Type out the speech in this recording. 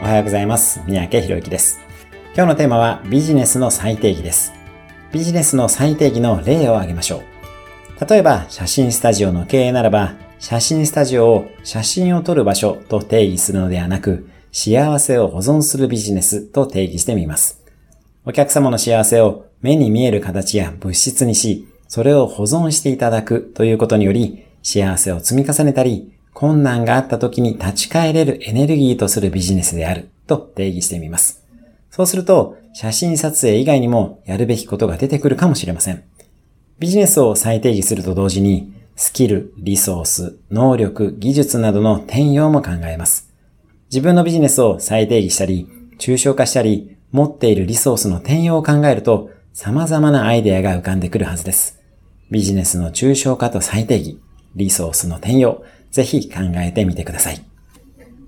はようございます。三宅宏之です。今日のテーマはビジネスの再定義です。ビジネスの再定義の例を挙げましょう。例えば写真スタジオの経営ならば、写真スタジオを写真を撮る場所と定義するのではなく、幸せを保存するビジネスと定義してみます。お客様の幸せを目に見える形や物質にし、それを保存していただくということにより、幸せを積み重ねたり、困難があった時に立ち返れるエネルギーとするビジネスであると定義してみます。そうすると、写真撮影以外にもやるべきことが出てくるかもしれません。ビジネスを再定義すると同時に、スキル、リソース、能力、技術などの転用も考えます。自分のビジネスを再定義したり、抽象化したり、持っているリソースの転用を考えると、様々なアイデアが浮かんでくるはずです。ビジネスの抽象化と再定義、リソースの転用、ぜひ考えてみてください。